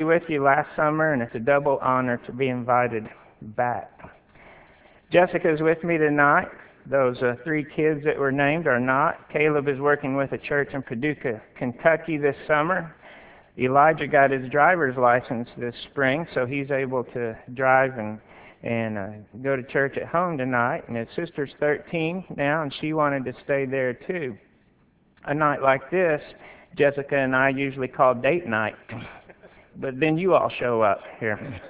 with you last summer, and it's a double honor to be invited back. Jessica's with me tonight. Those 3 kids that were named are not. Caleb is working with a church in Paducah, Kentucky this summer. Elijah got his driver's license this spring, so he's able to drive and go to church at home tonight. And his sister's 13 now, and she wanted to stay there too. A night like this, Jessica and I usually call date night, but then you all show up here.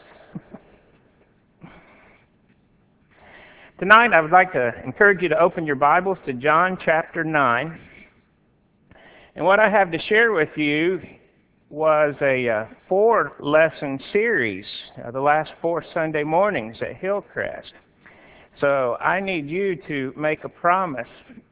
Tonight, I would like to encourage you to open your Bibles to John chapter 9. And what I have to share with you was a 4-lesson series, the last 4 Sunday mornings at Hillcrest. So I need you to make a promise.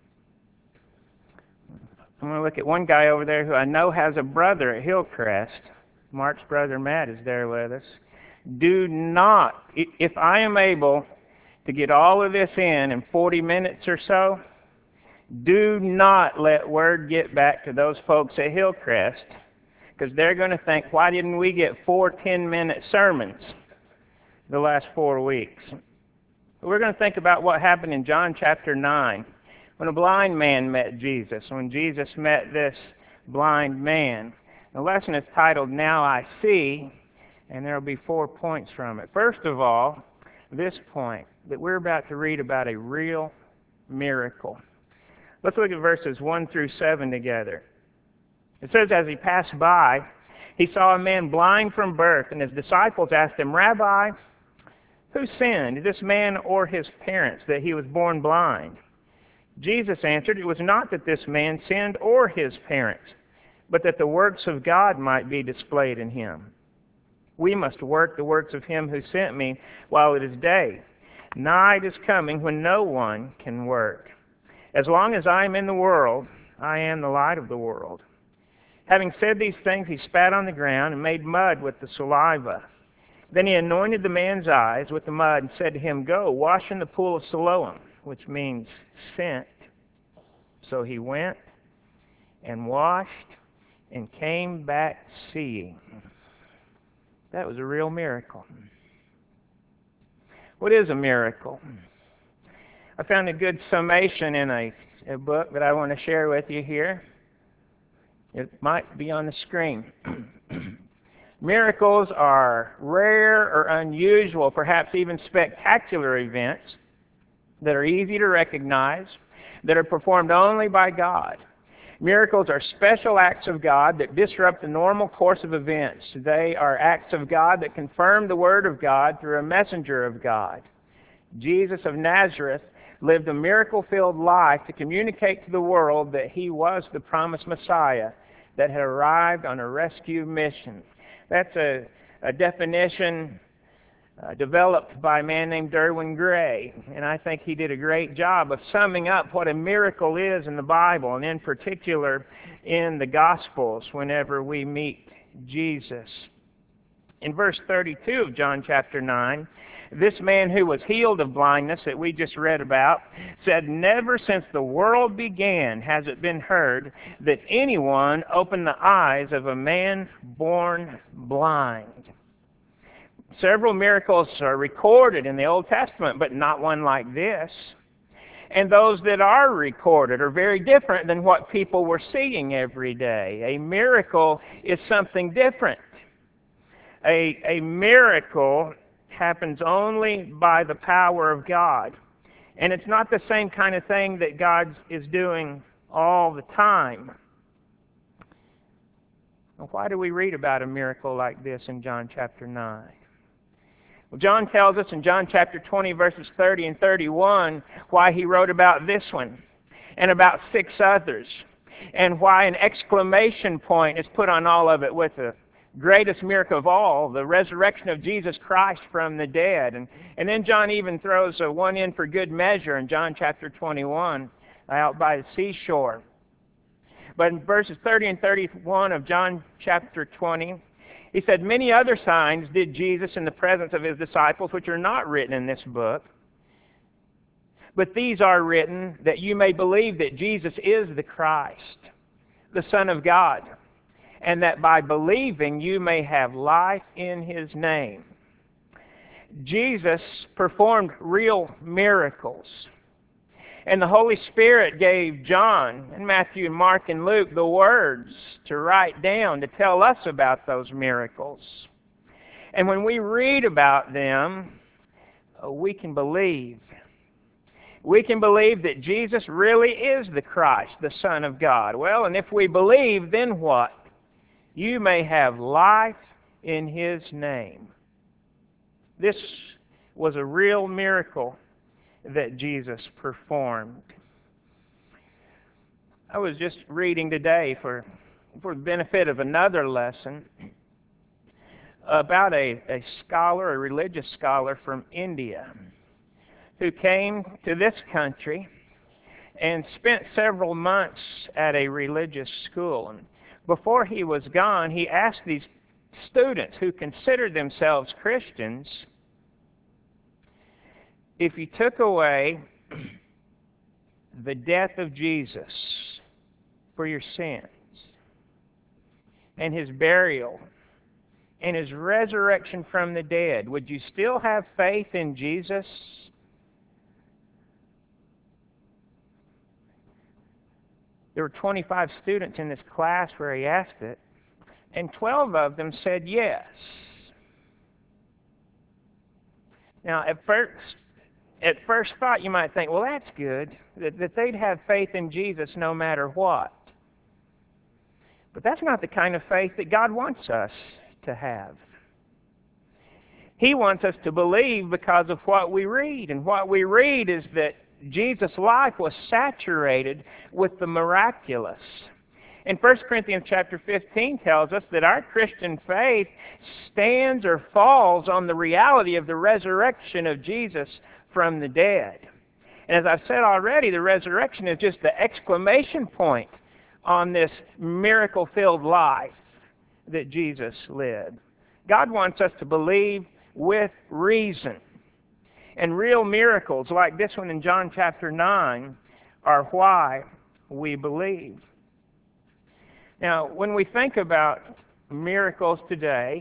I'm going to look at one guy over there who I know has a brother at Hillcrest. Mark's brother Matt is there with us. Do not, if I am able to get all of this in 40 minutes or so, do not let word get back to those folks at Hillcrest, because they're going to think, why didn't we get 4 10-minute sermons the last 4 weeks? We're going to think about what happened in John chapter 9, when a blind man met Jesus, when Jesus met this blind man. The lesson is titled, Now I See, and there will be 4 points from it. First of all, this point, that we're about to read about a real miracle. Let's look at verses 1 through 7 together. It says, as he passed by, he saw a man blind from birth, and his disciples asked him, Rabbi, who sinned, this man or his parents, that he was born blind? Jesus answered, it was not that this man sinned or his parents, but that the works of God might be displayed in him. We must work the works of him who sent me while it is day. Night is coming when no one can work. As long as I am in the world, I am the light of the world. Having said these things, he spat on the ground and made mud with the saliva. Then he anointed the man's eyes with the mud and said to him, Go, wash in the pool of Siloam, which means sent. So he went and washed and came back seeing. That was a real miracle. What is a miracle? I found a good summation in a book that I want to share with you here. It might be on the screen. Miracles are rare or unusual, perhaps even spectacular events that are easy to recognize, that are performed only by God. Miracles are special acts of God that disrupt the normal course of events. They are acts of God that confirm the Word of God through a messenger of God. Jesus of Nazareth lived a miracle-filled life to communicate to the world that he was the promised Messiah that had arrived on a rescue mission. That's a definition developed by a man named Derwin Gray, and I think he did a great job of summing up what a miracle is in the Bible, and in particular in the Gospels whenever we meet Jesus. In verse 32 of John chapter 9, this man who was healed of blindness that we just read about said, Never since the world began has it been heard that anyone opened the eyes of a man born blind. Several miracles are recorded in the Old Testament, but not one like this. And those that are recorded are very different than what people were seeing every day. A miracle is something different. A miracle happens only by the power of God. And it's not the same kind of thing that God is doing all the time. Now, why do we read about a miracle like this in John chapter 9? Well, John tells us in John chapter 20, verses 30 and 31, why he wrote about this one and about 6 others, and why an exclamation point is put on all of it with the greatest miracle of all, the resurrection of Jesus Christ from the dead. And then John even throws one in for good measure in John chapter 21, out by the seashore. But in verses 30 and 31 of John chapter 20, he said, Many other signs did Jesus in the presence of his disciples, which are not written in this book. But these are written that you may believe that Jesus is the Christ, the Son of God, and that by believing you may have life in His name. Jesus performed real miracles. And the Holy Spirit gave John and Matthew and Mark and Luke the words to write down to tell us about those miracles. And when we read about them, we can believe. We can believe that Jesus really is the Christ, the Son of God. Well, and if we believe, then what? You may have life in His name. This was a real miracle that Jesus performed. I was just reading today for the benefit of another lesson about a scholar, a religious scholar from India, who came to this country and spent several months at a religious school. And before he was gone, he asked these students who considered themselves Christians, if you took away the death of Jesus for your sins, and His burial, and His resurrection from the dead, would you still have faith in Jesus? There were 25 students in this class where he asked it, and 12 of them said yes. Now, at first thought, you might think, well, that's good, that they'd have faith in Jesus no matter what. But that's not the kind of faith that God wants us to have. He wants us to believe because of what we read. And what we read is that Jesus' life was saturated with the miraculous. And 1 Corinthians chapter 15 tells us that our Christian faith stands or falls on the reality of the resurrection of Jesus from the dead. And as I've said already, the resurrection is just the exclamation point on this miracle-filled life that Jesus lived. God wants us to believe with reason. And real miracles like this one in John chapter 9 are why we believe. Now, when we think about miracles today,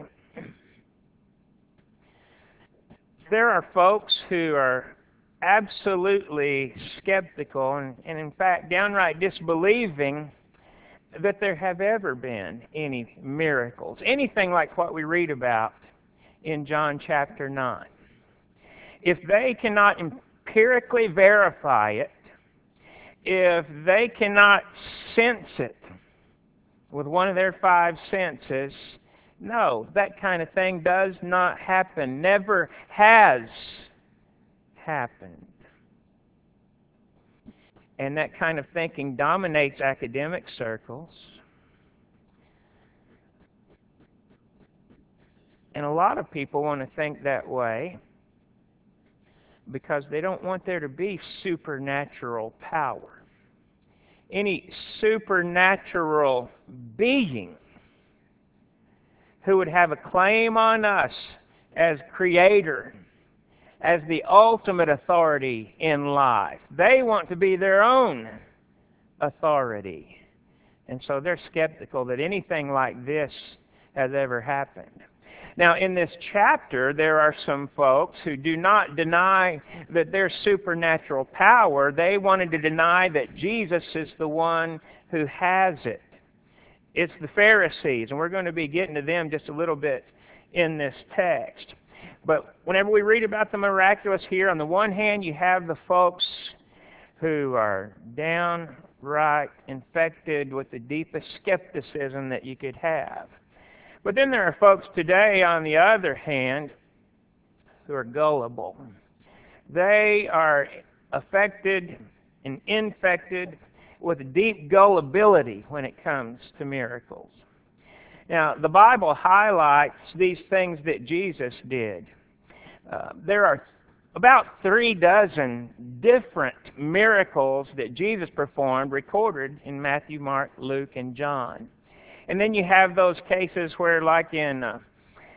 there are folks who are absolutely skeptical and in fact downright disbelieving that there have ever been any miracles, anything like what we read about in John chapter 9. If they cannot empirically verify it, if they cannot sense it with one of their five senses, no, that kind of thing does not happen, never has happened. And that kind of thinking dominates academic circles. And a lot of people want to think that way because they don't want there to be supernatural power. Any supernatural being who would have a claim on us as creator, as the ultimate authority in life. They want to be their own authority. And so they're skeptical that anything like this has ever happened. Now, in this chapter, there are some folks who do not deny that there's supernatural power. They wanted to deny that Jesus is the one who has it. It's the Pharisees, and we're going to be getting to them just a little bit in this text. But whenever we read about the miraculous here, on the one hand, you have the folks who are downright infected with the deepest skepticism that you could have. But then there are folks today, on the other hand, who are gullible. They are affected and infected with deep gullibility when it comes to miracles. Now, the Bible highlights these things that Jesus did. There are about 36 different miracles that Jesus performed recorded in Matthew, Mark, Luke, and John. And then you have those cases where, like in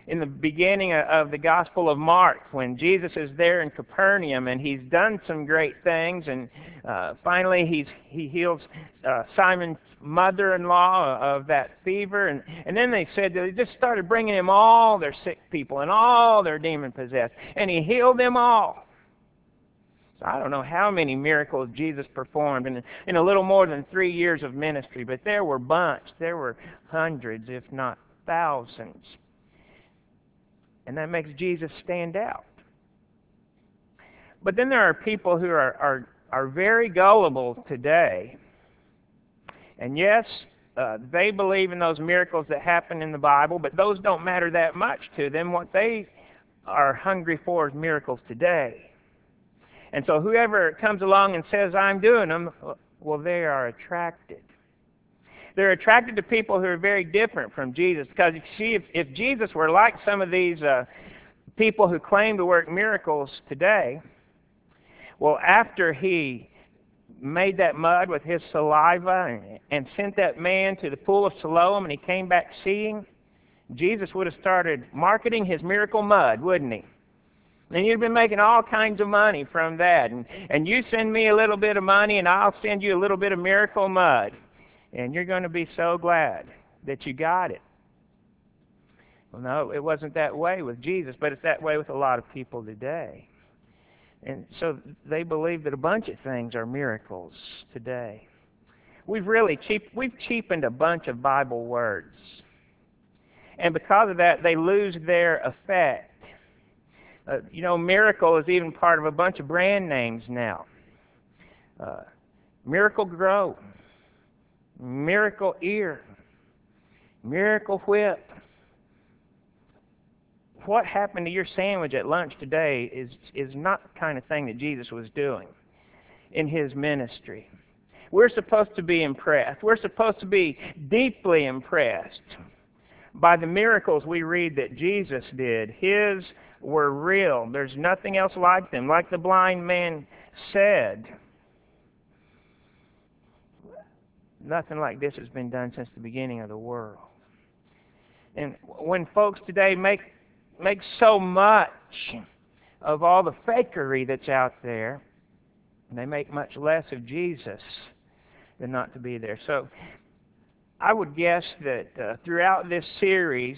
in the beginning of the Gospel of Mark, when Jesus is there in Capernaum and he's done some great things, and finally he heals Simon's mother-in-law of that fever, and then they said that they just started bringing him all their sick people and all their demon-possessed, and he healed them all. So I don't know how many miracles Jesus performed in a little more than 3 years of ministry, but there were bunch. There were hundreds, if not thousands. And that makes Jesus stand out. But then there are people who are very gullible today. And yes, they believe in those miracles that happen in the Bible, but those don't matter that much to them. What they are hungry for is miracles today. And so whoever comes along and says, I'm doing them, well, they are attracted. They're attracted to people who are very different from Jesus. Because if Jesus were like some of these people who claim to work miracles today, well, after he made that mud with his saliva and sent that man to the pool of Siloam and he came back seeing, Jesus would have started marketing his miracle mud, wouldn't he? And you've been making all kinds of money from that. And you send me a little bit of money and I'll send you a little bit of miracle mud. And you're going to be so glad that you got it. Well, no, it wasn't that way with Jesus, but it's that way with a lot of people today. And so they believe that a bunch of things are miracles today. We've cheapened a bunch of Bible words. And because of that, they lose their effect. Miracle is even part of a bunch of brand names now. Miracle Grow, Miracle Ear, Miracle Whip. What happened to your sandwich at lunch today is not the kind of thing that Jesus was doing in his ministry. We're supposed to be impressed. We're supposed to be deeply impressed by the miracles we read that Jesus did. His were real. There's nothing else like them. Like the blind man said, nothing like this has been done since the beginning of the world. And when folks today make so much of all the fakery that's out there, they make much less of Jesus than not to be there. So I would guess that throughout this series,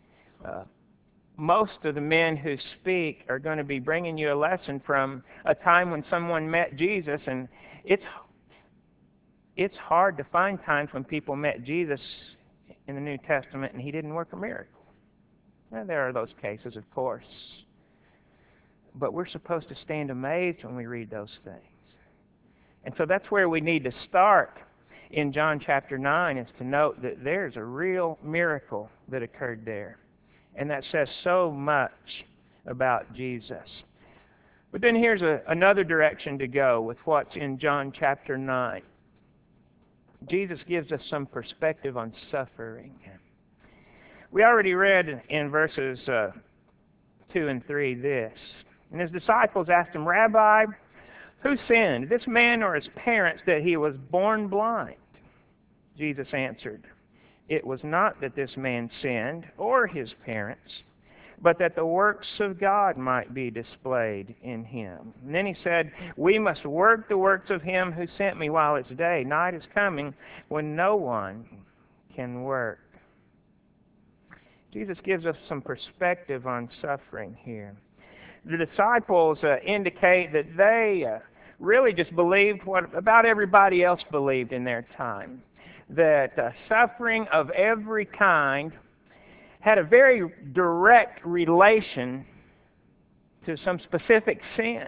most of the men who speak are going to be bringing you a lesson from a time when someone met Jesus, and it's hard to find times when people met Jesus in the New Testament and he didn't work a miracle. Now, there are those cases, of course, but we're supposed to stand amazed when we read those things. And so that's where we need to start in John chapter 9, is to note that there's a real miracle that occurred there. And that says so much about Jesus. But then here's another direction to go with what's in John chapter 9. Jesus gives us some perspective on suffering. We already read in verses 2 and 3 this. And his disciples asked him, Rabbi, who sinned, this man or his parents, that he was born blind? Jesus answered, it was not that this man sinned, or his parents, but that the works of God might be displayed in him. And then he said, we must work the works of him who sent me while it's day. Night is coming when no one can work. Jesus gives us some perspective on suffering here. The disciples indicate that they really just believed what about everybody else believed in their time. That suffering of every kind had a very direct relation to some specific sin.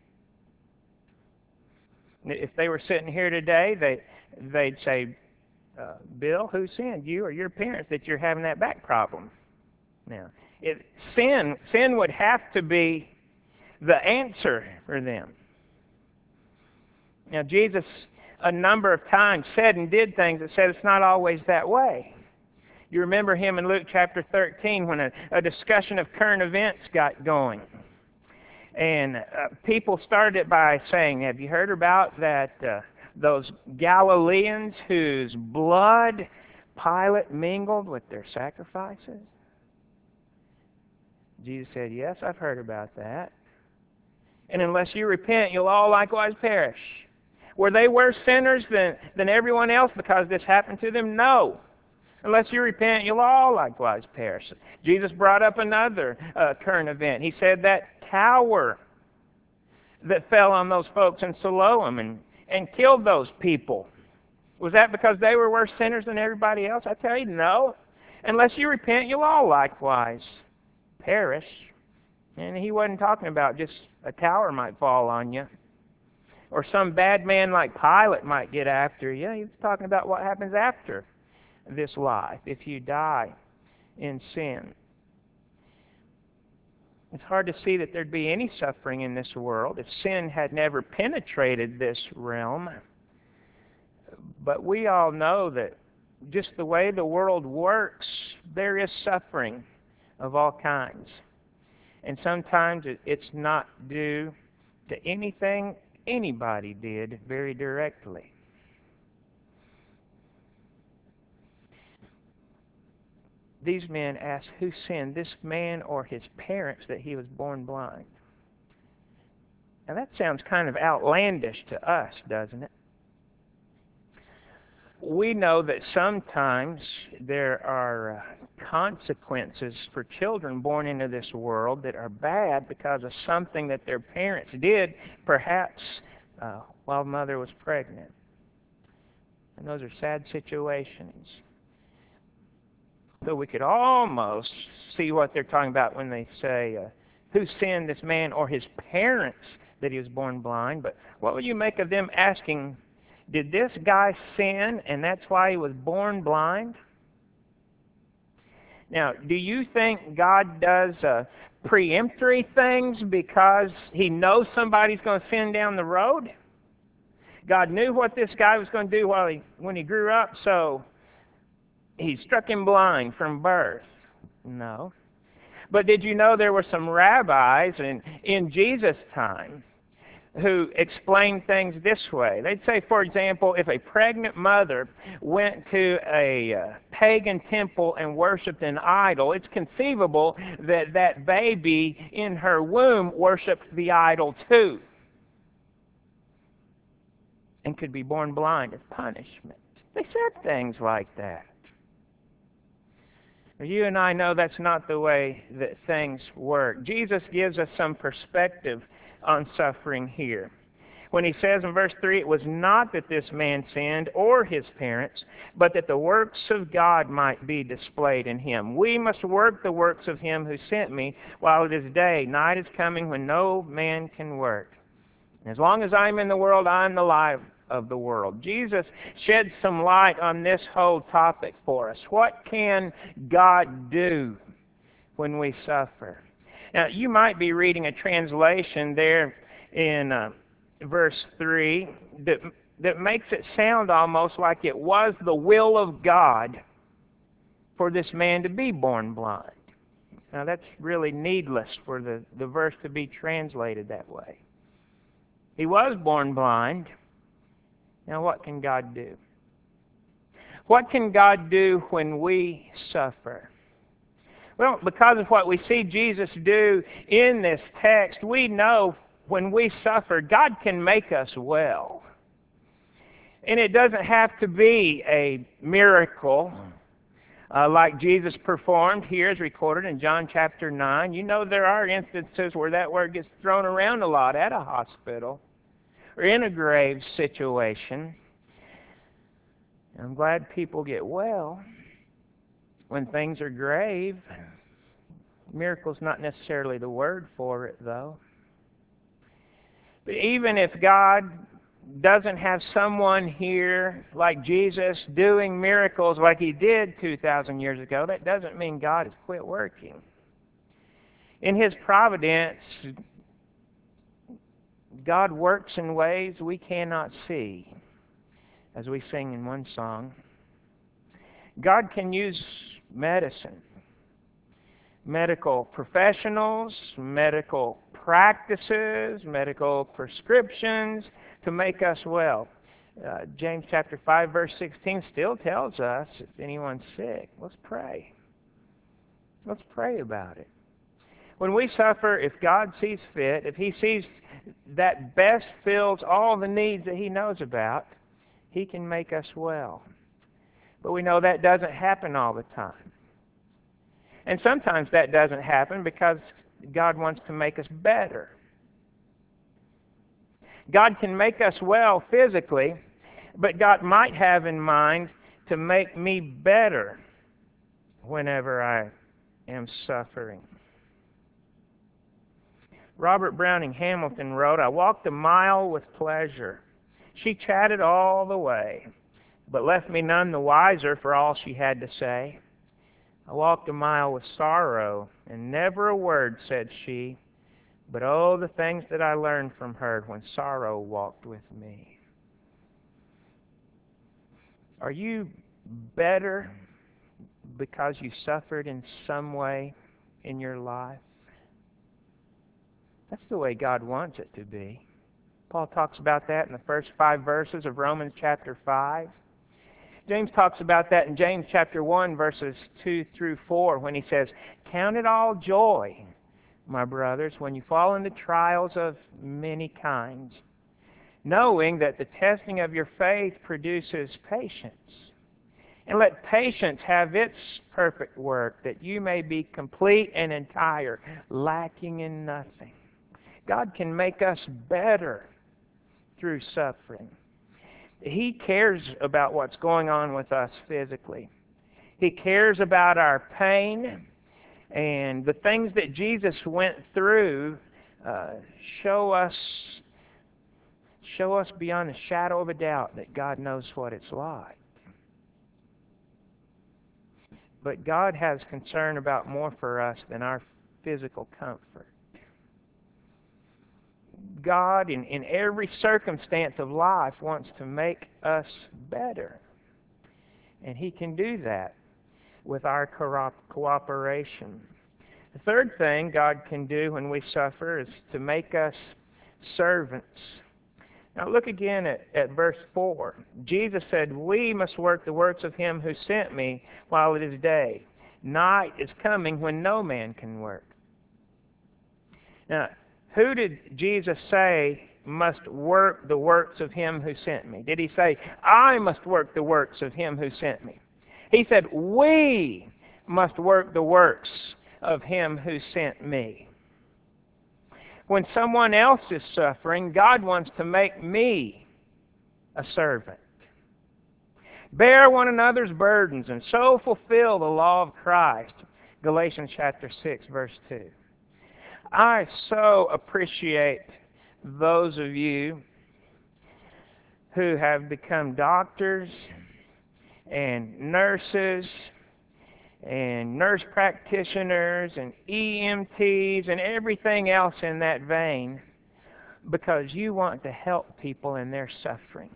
If they were sitting here today, they'd say, Bill, who sinned, you or your parents, that you're having that back problem? Now, sin would have to be the answer for them. Now, Jesus a number of times said and did things that said it's not always that way. You remember him in Luke chapter 13 when a discussion of current events got going. And people started it by saying, have you heard about that those Galileans whose blood Pilate mingled with their sacrifices? Jesus said, yes, I've heard about that. And unless you repent, you'll all likewise perish. Were they worse sinners than everyone else because this happened to them? No. Unless you repent, you'll all likewise perish. Jesus brought up another current event. He said that tower that fell on those folks in Siloam and killed those people. Was that because they were worse sinners than everybody else? I tell you, no. Unless you repent, you'll all likewise perish. And he wasn't talking about just a tower might fall on you, or some bad man like Pilate might get after you. He was talking about what happens after this life if you die in sin. It's hard to see that there'd be any suffering in this world if sin had never penetrated this realm. But we all know that just the way the world works, there is suffering of all kinds. And sometimes it's not due to anything anybody did very directly. These men asked, who sinned, this man or his parents, that he was born blind? Now that sounds kind of outlandish to us, doesn't it? We know that sometimes there are consequences for children born into this world that are bad because of something that their parents did, perhaps while mother was pregnant. And those are sad situations. So we could almost see what they're talking about when they say, who sinned, this man or his parents, that he was born blind? But what would you make of them asking, did this guy sin and that's why he was born blind? Now, do you think God does preemptory things because he knows somebody's going to sin down the road? God knew what this guy was going to do when he grew up, so he struck him blind from birth? No. But did you know there were some rabbis in Jesus' time who explained things this way? They'd say, for example, if a pregnant mother went to a pagan temple and worshipped an idol, it's conceivable that that baby in her womb worshipped the idol too and could be born blind as punishment. They said things like that. You and I know that's not the way that things work. Jesus gives us some perspective on suffering here. When he says in verse 3, it was not that this man sinned or his parents, but that the works of God might be displayed in him. We must work the works of him who sent me while it is day. Night is coming when no man can work. As long as I'm in the world, I'm the light of the world. Jesus sheds some light on this whole topic for us. What can God do when we suffer? Now, you might be reading a translation there in verse 3 that makes it sound almost like it was the will of God for this man to be born blind. Now, that's really needless for the verse to be translated that way. He was born blind. Now, what can God do? What can God do when we suffer? Well, because of what we see Jesus do in this text, we know when we suffer, God can make us well. And it doesn't have to be a miracle like Jesus performed here, as recorded in John chapter 9. You know there are instances where that word gets thrown around a lot at a hospital or in a grave situation. I'm glad people get well when things are grave. Miracle's not necessarily the word for it, though. But even if God doesn't have someone here like Jesus doing miracles like he did 2,000 years ago, that doesn't mean God has quit working. In his providence, God works in ways we cannot see, as we sing in one song. God can use medicine, medical professionals, medical practices, medical prescriptions to make us well. James chapter 5, verse 16 still tells us, if anyone's sick, let's pray. Let's pray about it. When we suffer, if God sees fit, if He sees that best fills all the needs that He knows about, He can make us well. But we know that doesn't happen all the time. And sometimes that doesn't happen because God wants to make us better. God can make us well physically, but God might have in mind to make me better whenever I am suffering. Robert Browning Hamilton wrote, "I walked a mile with pleasure. She chatted all the way, but left me none the wiser for all she had to say. I walked a mile with sorrow, and never a word said she, but oh, the things that I learned from her when sorrow walked with me." Are you better because you suffered in some way in your life? That's the way God wants it to be. Paul talks about that in the first 5 verses of Romans chapter 5. James talks about that in James chapter 1, verses 2 through 4, when he says, "Count it all joy, my brothers, when you fall into trials of many kinds, knowing that the testing of your faith produces patience. And let patience have its perfect work, that you may be complete and entire, lacking in nothing." God can make us better through suffering. He cares about what's going on with us physically. He cares about our pain, and the things that Jesus went through show us beyond a shadow of a doubt that God knows what it's like. But God has concern about more for us than our physical comfort. God, in every circumstance of life, wants to make us better. And He can do that with our cooperation. The third thing God can do when we suffer is to make us servants. Now look again at verse 4. Jesus said, "We must work the works of Him who sent me while it is day. Night is coming when no man can work." Now, who did Jesus say must work the works of Him who sent me? Did He say, "I must work the works of Him who sent me"? He said, "We must work the works of Him who sent me." When someone else is suffering, God wants to make me a servant. Bear one another's burdens and so fulfill the law of Christ. Galatians chapter 6, verse 2. I so appreciate those of you who have become doctors and nurses and nurse practitioners and EMTs and everything else in that vein, because you want to help people in their suffering.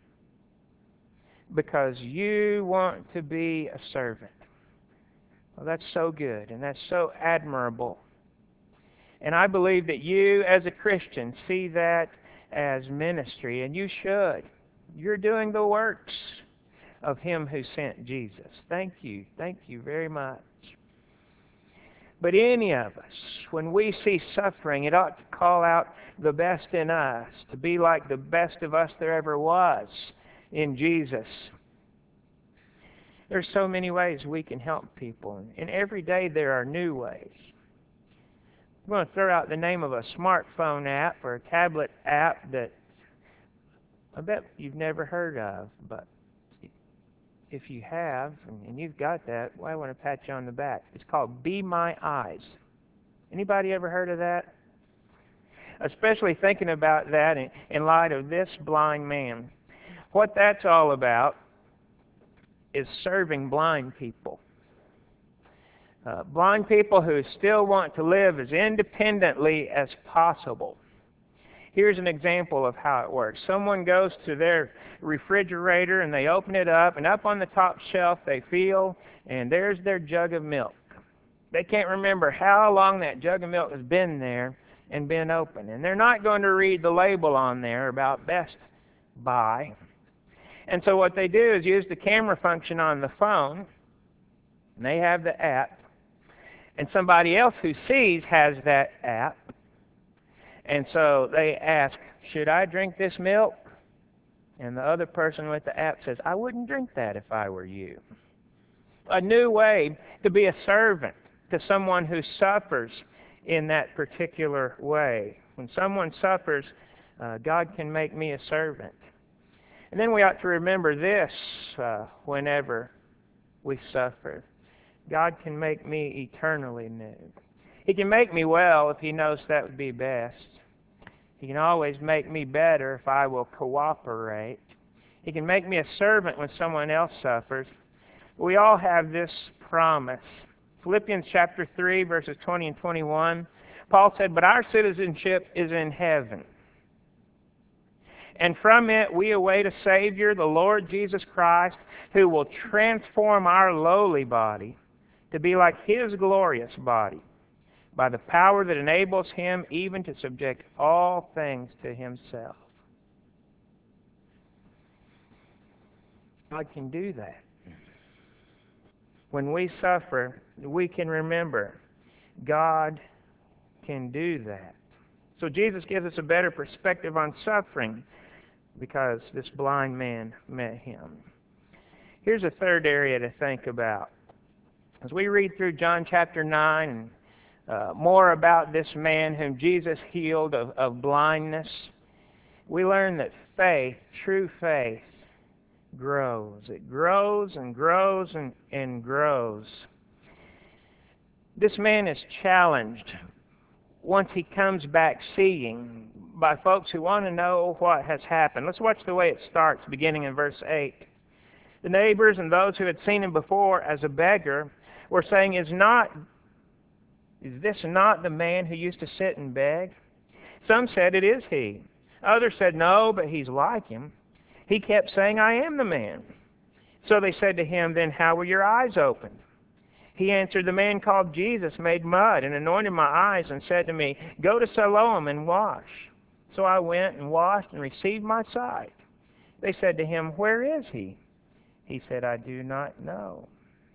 Because you want to be a servant. Well, that's so good and that's so admirable. And I believe that you as a Christian see that as ministry, and you should. You're doing the works of Him who sent Jesus. Thank you. Thank you very much. But any of us, when we see suffering, it ought to call out the best in us, to be like the best of us there ever was in Jesus. There's so many ways we can help people, and every day there are new ways. I'm going to throw out the name of a smartphone app or a tablet app that I bet you've never heard of, but if you have, and you've got that, well, I want to pat you on the back. It's called Be My Eyes. Anybody ever heard of that? Especially thinking about that in light of this blind man. What that's all about is serving blind people. Blind people who still want to live as independently as possible. Here's an example of how it works. Someone goes to their refrigerator and they open it up, and up on the top shelf they feel, and there's their jug of milk. They can't remember how long that jug of milk has been there and been open. And they're not going to read the label on there about Best Buy. And so what they do is use the camera function on the phone, and they have the app, And somebody else who sees has that app. And so they ask, should I drink this milk? And the other person with the app says, I wouldn't drink that if I were you. A new way to be a servant to someone who suffers in that particular way. When someone suffers, God can make me a servant. And then we ought to remember this whenever we suffer. God can make me eternally new. He can make me well if He knows that would be best. He can always make me better if I will cooperate. He can make me a servant when someone else suffers. We all have this promise. Philippians chapter 3, verses 20 and 21, Paul said, but our citizenship is in heaven. And from it we await a Savior, the Lord Jesus Christ, who will transform our lowly body to be like His glorious body, by the power that enables Him even to subject all things to Himself. God can do that. When we suffer, we can remember God can do that. So Jesus gives us a better perspective on suffering because this blind man met Him. Here's a third area to think about. As we read through John chapter 9 and more about this man whom Jesus healed of blindness, we learn that faith, true faith, grows. It grows and grows and grows. This man is challenged once he comes back seeing by folks who want to know what has happened. Let's watch the way it starts, beginning in verse 8. The neighbors and those who had seen him before as a beggar were saying, Is this not the man who used to sit and beg? Some said, It is he. Others said, No, but he's like him. He kept saying, I am the man. So they said to him, Then how were your eyes opened? He answered, The man called Jesus made mud and anointed my eyes and said to me, Go to Siloam and wash. So I went and washed and received my sight. They said to him, Where is he? He said, I do not know.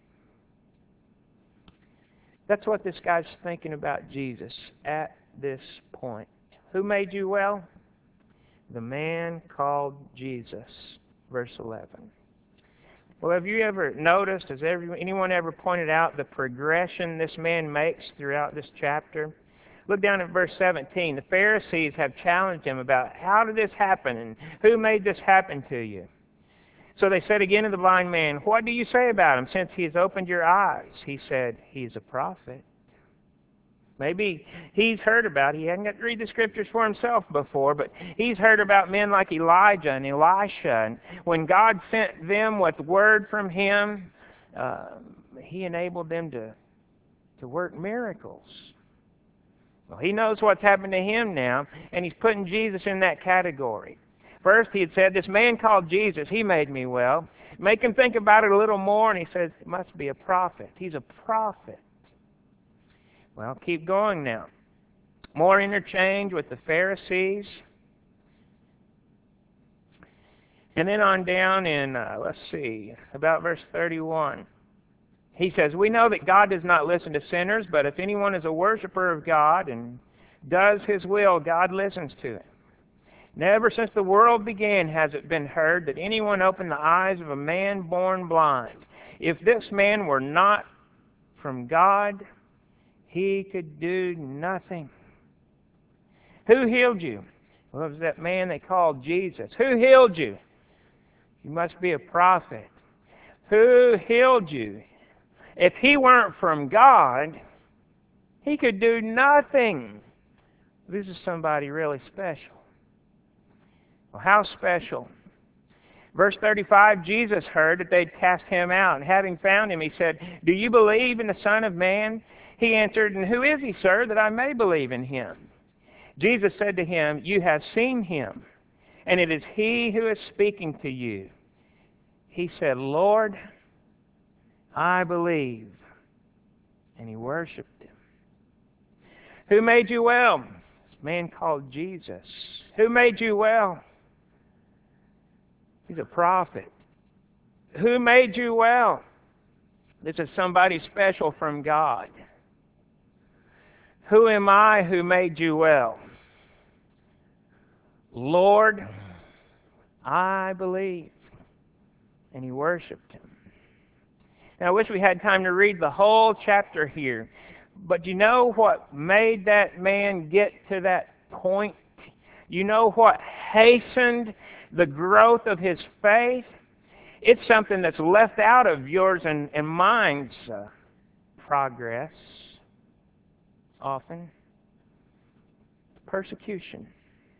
That's what this guy's thinking about Jesus at this point. Who made you well? The man called Jesus. Verse 11. Well, have you ever noticed, has anyone ever pointed out the progression this man makes throughout this chapter? Look down at verse 17. The Pharisees have challenged him about how did this happen and who made this happen to you? So they said again to the blind man, What do you say about him since he has opened your eyes? He said, He's a prophet. Maybe he's heard about, he hadn't got to read the scriptures for himself before, but he's heard about men like Elijah and Elisha. And when God sent them with word from Him, He enabled them to work miracles. Well, He knows what's happened to him now, and He's putting Jesus in that category. First, He had said, This man called Jesus, he made me well. Make him think about it a little more, and He says, It must be a prophet. He's a prophet. Well, keep going now. More interchange with the Pharisees. And then on down in, about verse 31. He says, We know that God does not listen to sinners, but if anyone is a worshiper of God and does His will, God listens to him. Never since the world began has it been heard that anyone opened the eyes of a man born blind. If this man were not from God, he could do nothing. Who healed you? Well, it was that man they called Jesus. Who healed you? You must be a prophet. Who healed you? If he weren't from God, he could do nothing. This is somebody really special. Well, how special? Verse 35, Jesus heard that they'd cast him out, and having found him, he said, Do you believe in the Son of Man? He answered, And who is he, sir, that I may believe in him? Jesus said to him, You have seen him, and it is he who is speaking to you. He said, Lord, I believe. And he worshipped him. Who made you well? This man called Jesus. Who made you well? He's a prophet. Who made you well? This is somebody special from God. Who am I who made you well? Lord, I believe. And he worshiped him. Now, I wish we had time to read the whole chapter here. But you know what made that man get to that point? You know what hastened the growth of his faith? It's something that's left out of yours and mine's progress often. Persecution.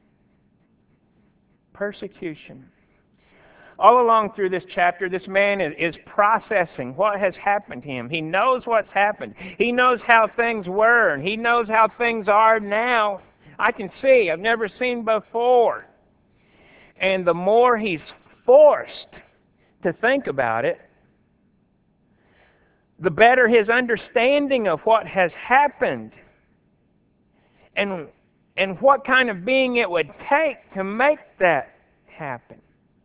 Persecution. All along through this chapter, this man is processing what has happened to him. He knows what's happened. He knows how things were, and he knows how things are now. I can see. I've never seen before. And the more he's forced to think about it, the better his understanding of what has happened and what kind of being it would take to make that happen.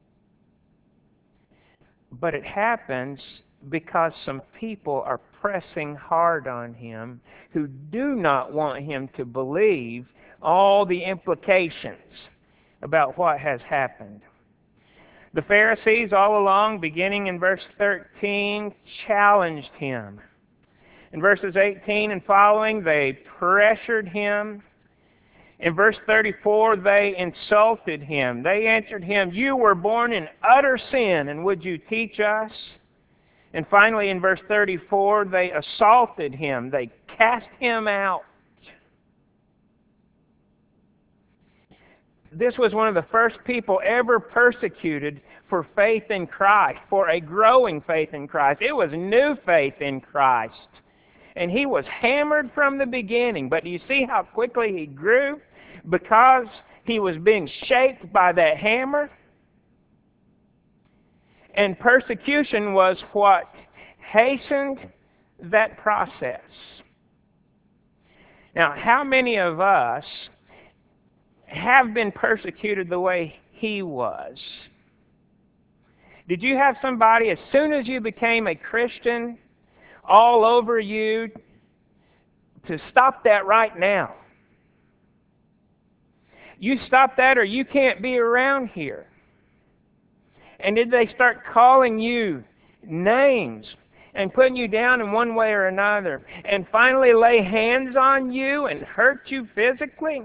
But it happens because some people are pressing hard on him who do not want him to believe all the implications about what has happened. The Pharisees all along, beginning in verse 13, challenged him. In verses 18 and following, they pressured him. In verse 34, they insulted him. They answered him, "You were born in utter sin, and would you teach us?" And finally, in verse 34, they assaulted him. They cast him out. This was one of the first people ever persecuted for faith in Christ, for a growing faith in Christ. It was new faith in Christ. And he was hammered from the beginning. But do you see how quickly he grew? Because he was being shaped by that hammer. And persecution was what hastened that process. Now, how many of us have been persecuted the way he was? Did you have somebody, as soon as you became a Christian, all over you to stop that right now? You stop that or you can't be around here. And did they start calling you names and putting you down in one way or another and finally lay hands on you and hurt you physically?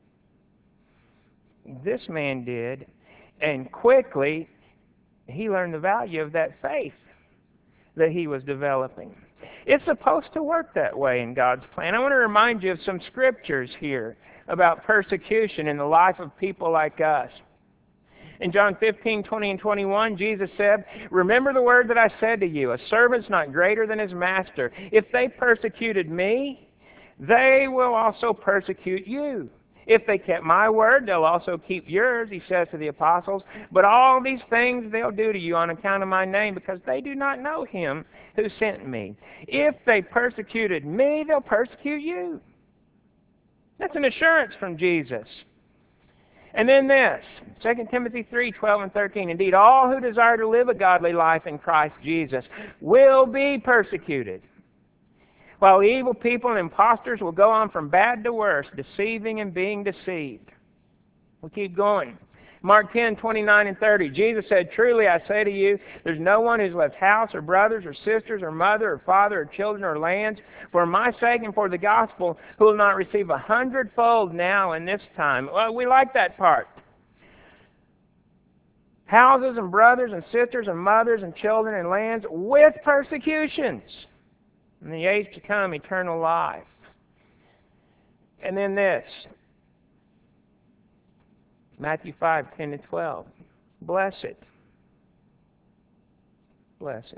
This man did, and quickly he learned the value of that faith that he was developing. It's supposed to work that way in God's plan. I want to remind you of some scriptures here about persecution in the life of people like us. In John 15:20 and 21, Jesus said, "Remember the word that I said to you, a servant's not greater than his master. If they persecuted me, they will also persecute you. If they kept my word, they'll also keep yours," he says to the apostles. "But all these things they'll do to you on account of my name, because they do not know him who sent me. If they persecuted me, they'll persecute you." That's an assurance from Jesus. And then this, 2 Timothy 3:12 and 13. "Indeed, all who desire to live a godly life in Christ Jesus will be persecuted, while evil people and impostors will go on from bad to worse, deceiving and being deceived." We'll keep going. Mark 10:29 and 30. Jesus said, "Truly I say to you, there's no one who's left house or brothers or sisters or mother or father or children or lands for my sake and for the gospel who will not receive 100-fold now in this time." Well, we like that part. Houses and brothers and sisters and mothers and children and lands with persecutions. In the age to come, eternal life. And then this, Matthew 5:10 to 12. Blessed. Blessed.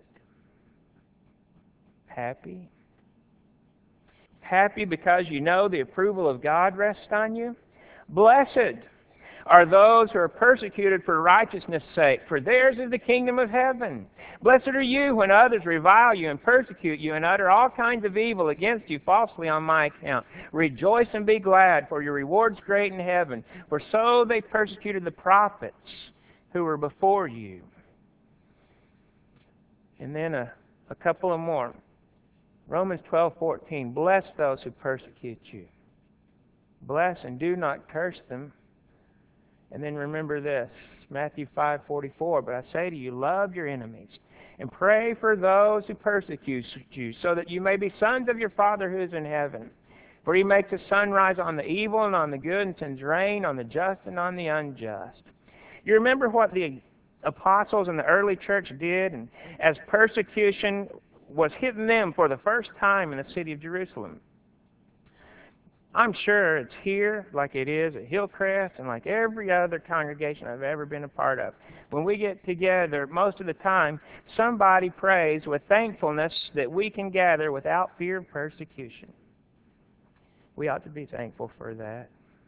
Happy. Happy because you know the approval of God rests on you. Blessed are those who are persecuted for righteousness' sake, for theirs is the kingdom of heaven. Blessed are you when others revile you and persecute you and utter all kinds of evil against you falsely on my account. Rejoice and be glad, for your reward's great in heaven. For so they persecuted the prophets who were before you. And then a couple of more. Romans 12:14, bless those who persecute you. Bless and do not curse them. And then remember this, Matthew 5:44, but I say to you, love your enemies and pray for those who persecute you, so that you may be sons of your Father who is in heaven. For he makes the sun rise on the evil and on the good, and sends rain on the just and on the unjust. You remember what the apostles in the early church did, and as persecution was hitting them for the first time in the city of Jerusalem. I'm sure it's here like it is at Hillcrest and like every other congregation I've ever been a part of. When we get together, most of the time, somebody prays with thankfulness that we can gather without fear of persecution. We ought to be thankful for that.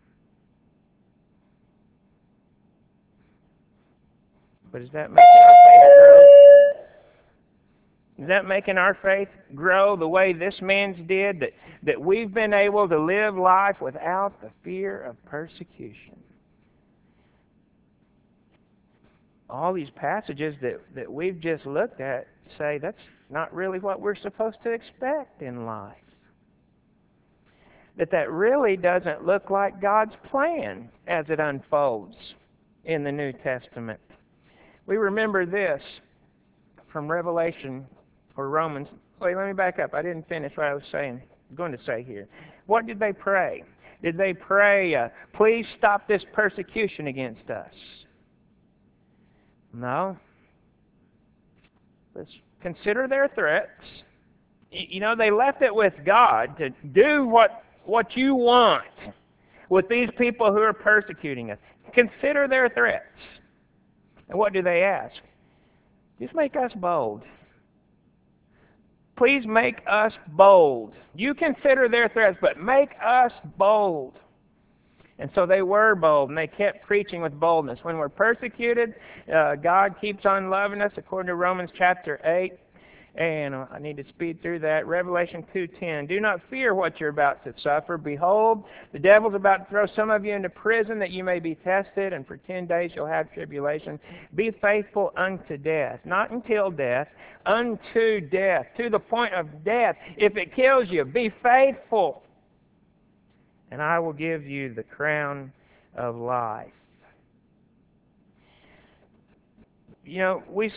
But is that making our faith grow? Is that making our faith grow the way this man's did? That we've been able to live life without the fear of persecution. All these passages that we've just looked at say that's not really what we're supposed to expect in life. That really doesn't look like God's plan as it unfolds in the New Testament. We remember this from Revelation or Romans. Wait, let me back up. I didn't finish what I was going to say here. What did they pray? Did they pray, please stop this persecution against us? No. Let's consider their threats. You know, they left it with God to do what you want with these people who are persecuting us. Consider their threats. And what do they ask? Just make us bold. Please make us bold. You consider their threats, but make us bold. And so they were bold, and they kept preaching with boldness. When we're persecuted, God keeps on loving us, according to Romans chapter 8. And I need to speed through that. Revelation 2:10. Do not fear what you're about to suffer. Behold, the devil's about to throw some of you into prison that you may be tested, and for 10 days you'll have tribulation. Be faithful unto death. Not until death, unto death. To the point of death. If it kills you, be faithful. And I will give you the crown of life. You know, we've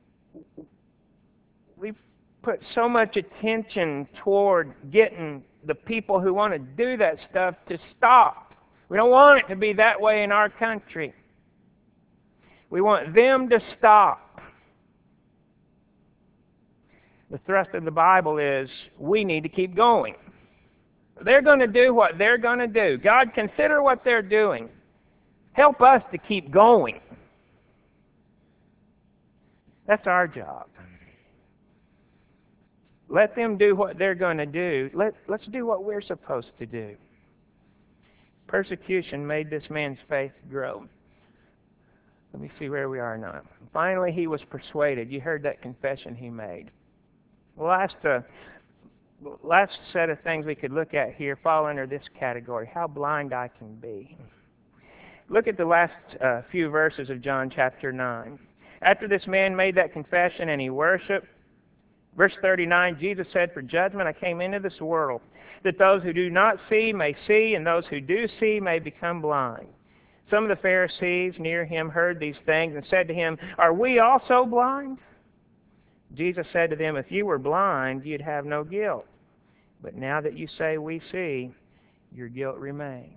put so much attention toward getting the people who want to do that stuff to stop. We don't want it to be that way in our country. We want them to stop. The thrust of the Bible is we need to keep going. They're going to do what they're going to do. God, consider what they're doing. Help us to keep going. That's our job. Let them do what they're going to do. Let's do what we're supposed to do. Persecution made this man's faith grow. Let me see where we are now. Finally, he was persuaded. You heard that confession he made. Last set of things we could look at here fall under this category, how blind I can be. Look at the last few verses of John chapter 9. After this man made that confession and he worshiped, verse 39, Jesus said, for judgment I came into this world, that those who do not see may see, and those who do see may become blind. Some of the Pharisees near him heard these things and said to him, are we also blind? Jesus said to them, if you were blind, you'd have no guilt. But now that you say we see, your guilt remains.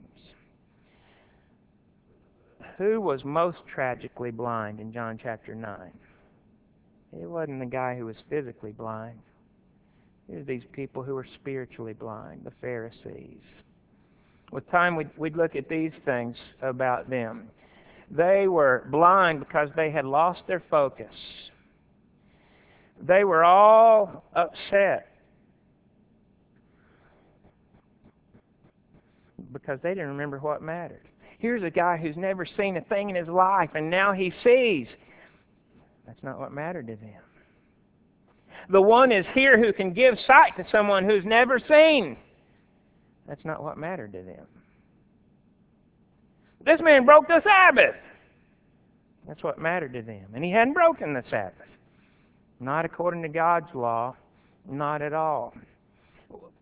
Who was most tragically blind in John chapter 9? It wasn't the guy who was physically blind. It was these people who were spiritually blind, the Pharisees. With time, we'd look at these things about them. They were blind because they had lost their focus. They were all upset because they didn't remember what mattered. Here's a guy who's never seen a thing in his life, and now he sees. That's not what mattered to them. The one is here who can give sight to someone who's never seen. That's not what mattered to them. This man broke the Sabbath. That's what mattered to them. And he hadn't broken the Sabbath. Not according to God's law. Not at all.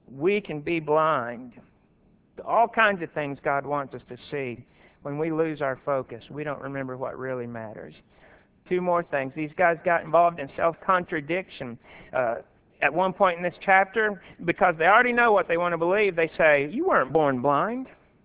we can be blind to all kinds of things God wants us to see. When we lose our focus, we don't remember what really matters. Two more things. These guys got involved in self-contradiction. At one point in this chapter, because they already know what they want to believe, they say, you weren't born blind.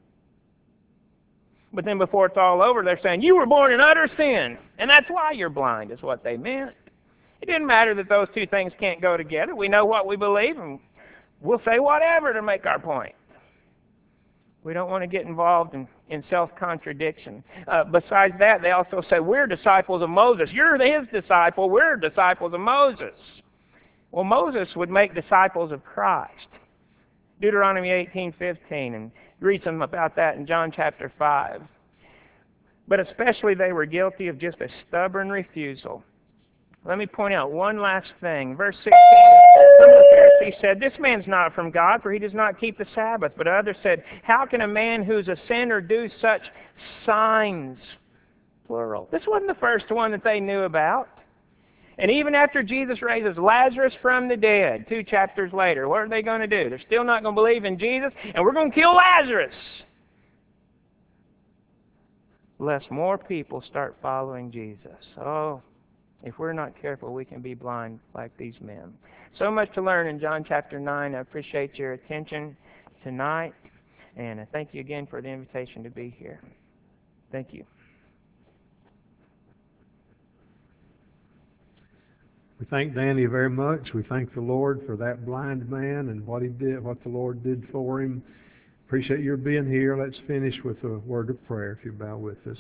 But then before it's all over, they're saying, you were born in utter sin, and that's why you're blind, is what they meant. It didn't matter that those two things can't go together. We know what we believe, and we'll say whatever to make our point. We don't want to get involved in self-contradiction. Besides that, they also say, we're disciples of Moses. You're his disciple. We're disciples of Moses. Well, Moses would make disciples of Christ. Deuteronomy 18:15, and read some about that in John chapter 5. But especially they were guilty of just a stubborn refusal. Let me point out one last thing. Verse 16, some of the Pharisees said, this man's not from God, for he does not keep the Sabbath. But others said, how can a man who's a sinner do such signs? Plural. This wasn't the first one that they knew about. And even after Jesus raises Lazarus from the dead, 2 chapters later, what are they going to do? They're still not going to believe in Jesus, and we're going to kill Lazarus, lest more people start following Jesus. Oh, if we're not careful, we can be blind like these men. So much to learn in John chapter 9. I appreciate your attention tonight, and I thank you again for the invitation to be here. Thank you. We thank Danny very much. We thank the Lord for that blind man and what he did, what the Lord did for him. Appreciate your being here. Let's finish with a word of prayer if you bow with us.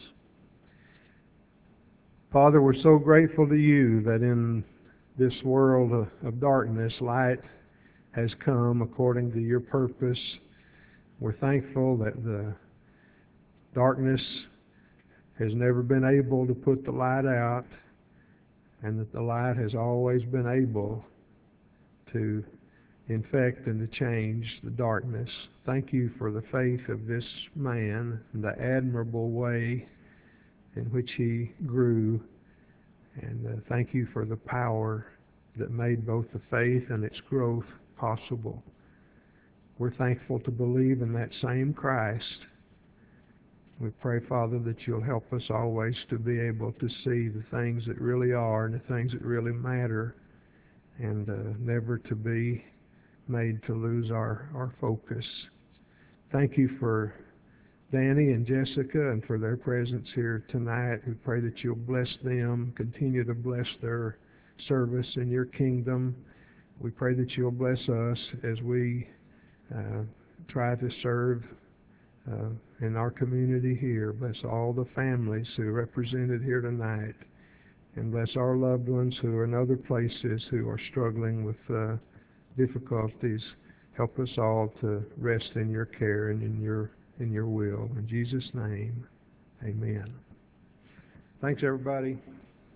Father, we're so grateful to you that in this world of darkness, light has come according to your purpose. We're thankful that the darkness has never been able to put the light out, and that the light has always been able to infect and to change the darkness. Thank you for the faith of this man and the admirable way in which he grew. And thank you for the power that made both the faith and its growth possible. We're thankful to believe in that same Christ. We pray, Father, that you'll help us always to be able to see the things that really are and the things that really matter, and never to be made to lose our focus. Thank you for Danny and Jessica and for their presence here tonight. We pray that you'll bless them, continue to bless their service in your kingdom. We pray that you'll bless us as we try to serve in our community here. Bless all the families who are represented here tonight, and bless our loved ones who are in other places who are struggling with difficulties. Help us all to rest in your care and in your will. In Jesus' name, amen. Thanks, everybody.